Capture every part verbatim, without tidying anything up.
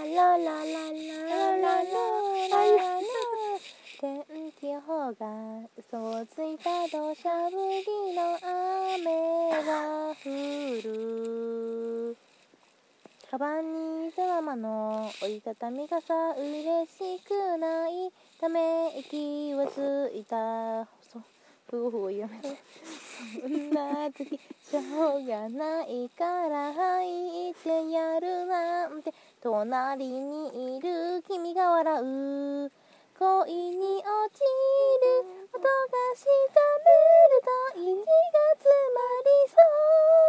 ラララララララ天気予報が嘘をついた土砂降りの雨が降る。カバンにドラマの折りたたみ傘嬉しくないため息をついた。ふごふごやめて。そんな時しょうがないから入ってやるなんて隣にいる君が笑う。恋に落ちる音がしたメロディーが詰まりそう。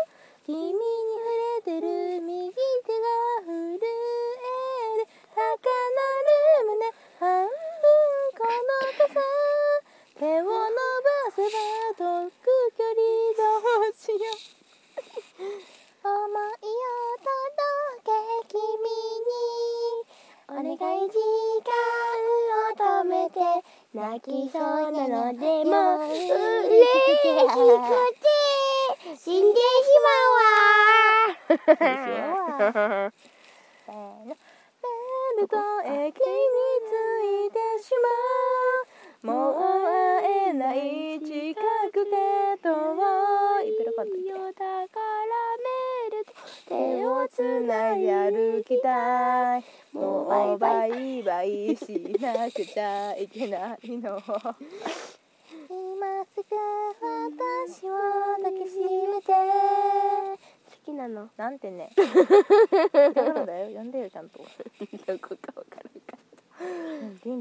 君に触れてる右手が震える高鳴る胸半分この傘手を伸ばせば遠く距離どうしよう思いを届け君にお願い時間を止めて泣きそうなのでも嬉しくて死んでしまうわせーのベルト駅に着いてしまうもう会えない近くて遠いペロカントよだからメルト手をつないで歩きたいもうバイバイしなくちゃいけないの今すぐ私を抱きしめて好きなのなんてねだからだよ、呼んでよちゃんとどこかわからんかった。